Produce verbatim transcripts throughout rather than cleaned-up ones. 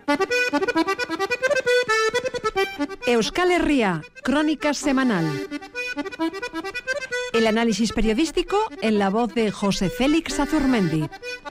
Euskal Herria, Crónica Semanal. El análisis periodístico en la voz de José Félix Azurmendi.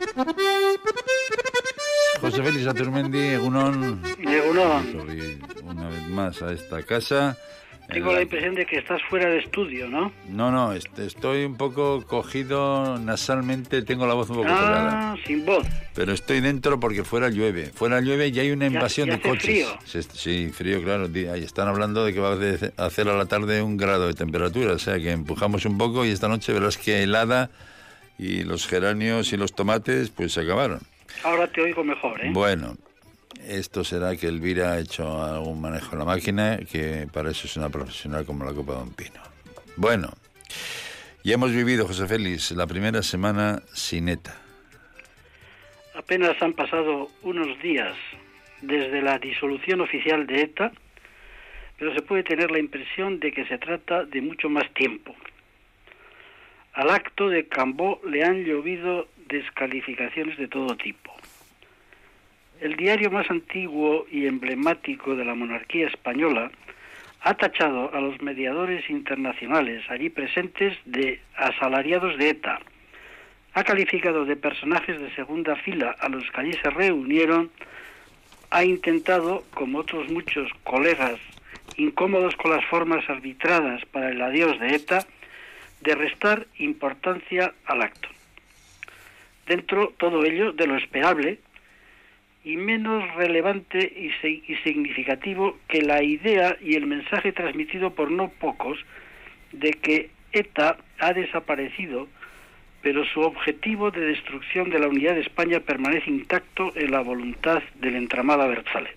José Félix Azurmendi, Egunon. Egunon. Una vez más a esta casa. Tengo la impresión de que estás fuera de estudio, ¿no? No, no, estoy un poco cogido nasalmente, tengo la voz un poco Ah, colgada. sin voz. Pero estoy dentro porque fuera llueve. Fuera llueve y hay una invasión ya, ya de coches. Frío. Sí, sí, frío, claro. Ahí están hablando de que va a hacer a la tarde un grado de temperatura, o sea que empujamos un poco y esta noche verás que helada y los geranios y los tomates pues se acabaron. Ahora te oigo mejor, ¿eh? Bueno. Esto será que Elvira ha hecho algún manejo de la máquina, que para eso es una profesional como la Copa de un Pino. Bueno, ya hemos vivido, José Félix, la primera semana sin ETA. Apenas han pasado unos días desde la disolución oficial de ETA, pero se puede tener la impresión de que se trata de mucho más tiempo. Al acto de Cambó le han llovido descalificaciones de todo tipo. El diario más antiguo y emblemático de la monarquía española ha tachado a los mediadores internacionales allí presentes de asalariados de ETA. Ha calificado de personajes de segunda fila a los que allí se reunieron. Ha intentado, como otros muchos colegas incómodos con las formas arbitradas para el adiós de ETA, de restar importancia al acto. Dentro todo ello de lo esperable y menos relevante y, y significativo que la idea y el mensaje transmitido por no pocos de que ETA ha desaparecido, pero su objetivo de destrucción de la unidad de España permanece intacto en la voluntad del entramado Abertzale.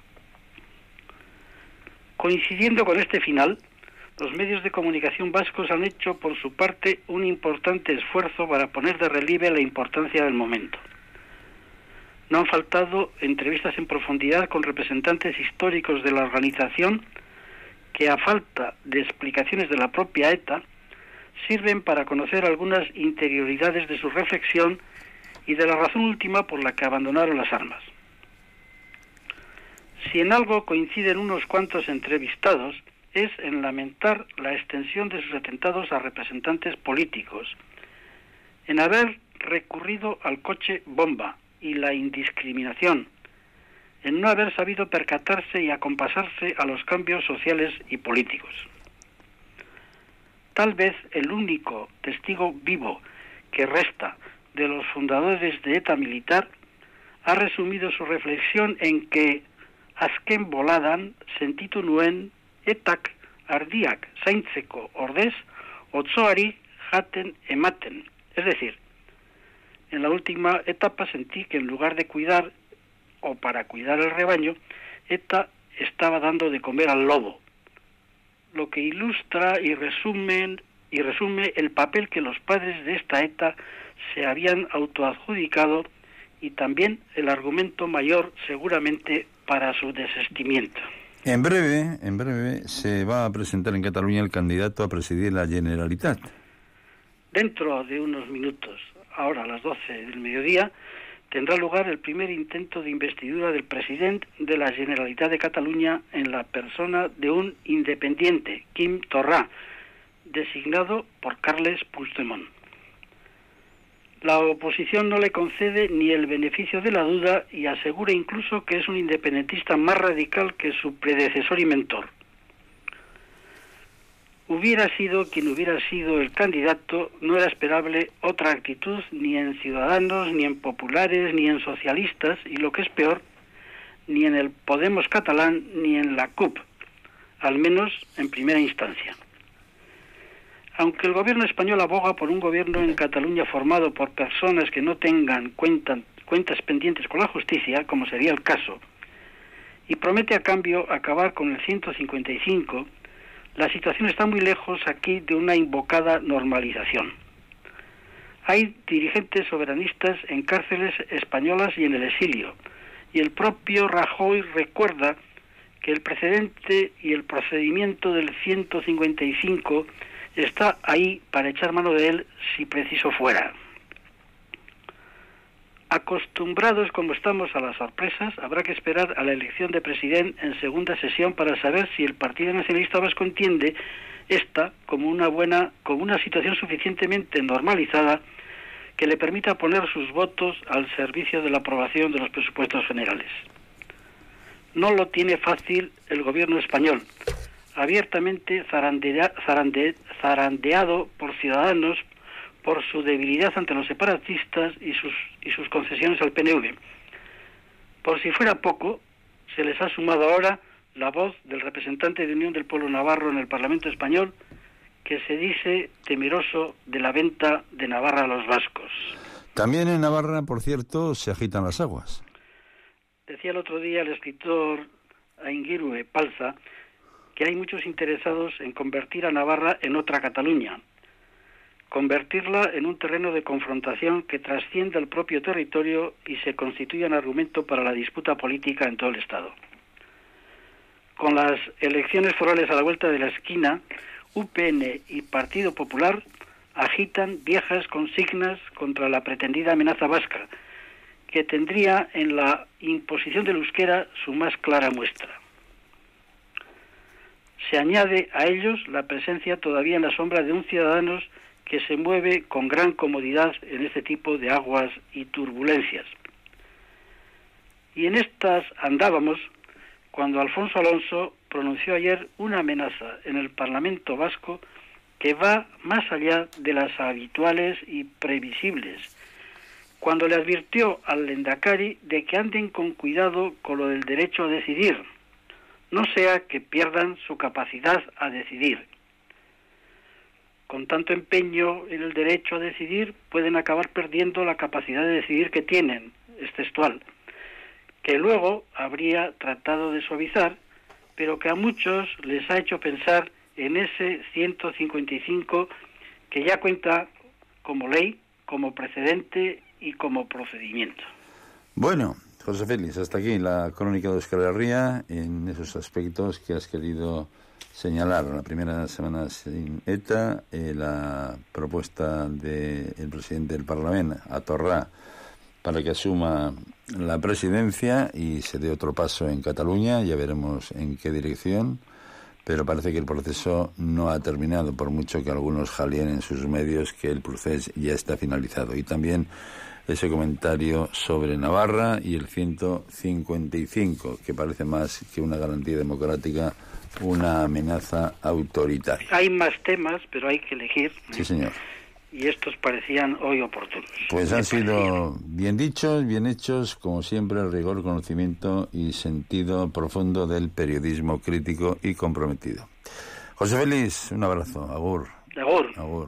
Coincidiendo con este final, los medios de comunicación vascos han hecho por su parte un importante esfuerzo para poner de relieve la importancia del momento. No han faltado entrevistas en profundidad con representantes históricos de la organización que, a falta de explicaciones de la propia ETA, sirven para conocer algunas interioridades de su reflexión y de la razón última por la que abandonaron las armas. Si en algo coinciden unos cuantos entrevistados, es en lamentar la extensión de sus atentados a representantes políticos, en haber recurrido al coche bomba y la indiscriminación, en no haber sabido percatarse y acompasarse a los cambios sociales y políticos. Tal vez el único testigo vivo que resta de los fundadores de ETA militar ha resumido su reflexión en que azken boladan sentitu nuen etak ardiak zaintzeko ordez otzoari jaten ematen, es decir, en la última etapa sentí que en lugar de cuidar o para cuidar el rebaño, ETA estaba dando de comer al lobo, lo que ilustra y resume, y resume el papel que los padres de esta ETA se habían autoadjudicado y también el argumento mayor seguramente para su desistimiento. En breve, en breve se va a presentar en Cataluña el candidato a presidir la Generalitat. Dentro de unos minutos, ahora a las doce del mediodía, tendrá lugar el primer intento de investidura del presidente de la Generalitat de Cataluña en la persona de un independiente, Quim Torra, designado por Carles Puigdemont. La oposición no le concede ni el beneficio de la duda y asegura incluso que es un independentista más radical que su predecesor y mentor. Hubiera sido quien hubiera sido el candidato, no era esperable otra actitud ni en Ciudadanos, ni en populares, ni en socialistas, y lo que es peor, ni en el Podemos catalán, ni en la C U P, al menos en primera instancia. Aunque el gobierno español aboga por un gobierno en Cataluña formado por personas que no tengan cuenta, cuentas pendientes con la justicia, como sería el caso, y promete a cambio acabar con el ciento cincuenta y cinco, la situación está muy lejos aquí de una invocada normalización. Hay dirigentes soberanistas en cárceles españolas y en el exilio, y el propio Rajoy recuerda que el precedente y el procedimiento del ciento cincuenta y cinco está ahí para echar mano de él si preciso fuera. Acostumbrados como estamos a las sorpresas, habrá que esperar a la elección de presidente en segunda sesión para saber si el Partido Nacionalista Vasco entiende esta como una buena, como una situación suficientemente normalizada que le permita poner sus votos al servicio de la aprobación de los presupuestos generales. No lo tiene fácil el gobierno español, abiertamente zarandea, zarande, zarandeado por Ciudadanos por su debilidad ante los separatistas y sus, y sus concesiones al P N V. Por si fuera poco, se les ha sumado ahora la voz del representante de Unión del Pueblo Navarro en el Parlamento Español, que se dice temeroso de la venta de Navarra a los vascos. También en Navarra, por cierto, se agitan las aguas. Decía el otro día el escritor Ainguirue Palza que hay muchos interesados en convertir a Navarra en otra Cataluña, convertirla en un terreno de confrontación que trascienda el propio territorio y se constituya un argumento para la disputa política en todo el Estado. Con las elecciones forales a la vuelta de la esquina, U P N y Partido Popular agitan viejas consignas contra la pretendida amenaza vasca, que tendría en la imposición del euskera su más clara muestra. Se añade a ellos la presencia todavía en la sombra de un Ciudadanos que se mueve con gran comodidad en este tipo de aguas y turbulencias. Y en estas andábamos cuando Alfonso Alonso pronunció ayer una amenaza en el Parlamento vasco que va más allá de las habituales y previsibles, cuando le advirtió al Lehendakari de que anden con cuidado con lo del derecho a decidir, no sea que pierdan su capacidad a decidir. Con tanto empeño en el derecho a decidir, pueden acabar perdiendo la capacidad de decidir que tienen, es textual, que luego habría tratado de suavizar, pero que a muchos les ha hecho pensar en ese ciento cincuenta y cinco que ya cuenta como ley, como precedente y como procedimiento. Bueno, José Félix, hasta aquí la crónica de Euskal Herria en esos aspectos que has querido señalar. La primera semana sin ETA, eh, la propuesta del presidente del Parlamento, Atorrá, para que asuma la presidencia y se dé otro paso en Cataluña, ya veremos en qué dirección, pero parece que el proceso no ha terminado, por mucho que algunos jalien en sus medios que el proceso ya está finalizado. Y también ese comentario sobre Navarra y el ciento cincuenta y cinco, que parece más que una garantía democrática, una amenaza autoritaria. Hay más temas, pero hay que elegir. Sí, señor. Y estos parecían hoy oportunos. Pues han sido bien dichos, bien hechos, como siempre, rigor, conocimiento y sentido profundo del periodismo crítico y comprometido. José Félix, un abrazo. Agur. Agur. Agur.